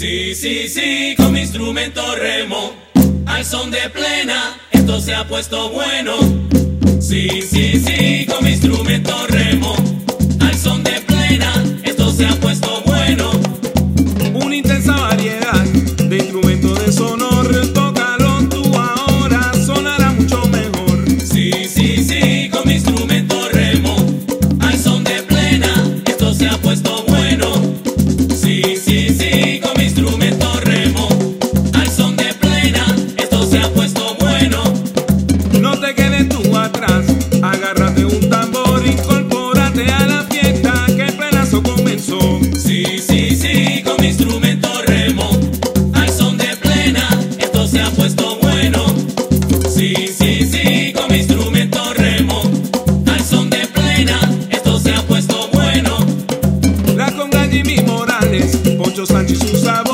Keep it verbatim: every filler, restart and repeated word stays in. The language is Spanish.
Sí, sí, sí, con mi instrumento remo, al son de plena, esto se ha puesto bueno. Sí, sí, sí, con mi instrumento remo, al son de plena, esto se ha puesto bueno. Una intensa variedad de instrumentos de sonor, tócalo tú ahora, sonará mucho mejor. Sí, sí, sí, con mi instrumento remo, al son de plena, esto se ha puesto bueno. Sí, sí, sí, con mi instrumento remo, al son de plena, esto se ha puesto bueno. No te quedes tú atrás, agárrate un tambor, incorpórate a la fiesta que el plenazo comenzó. Sí, sí, sí, con mi instrumento remo, al son de plena, esto se ha puesto bueno. Sí, sí, sí, con mi instrumento remo, al son de plena, esto se ha puesto bueno. La conga Jimmy Morales, Poncho Sánchez y su sabor.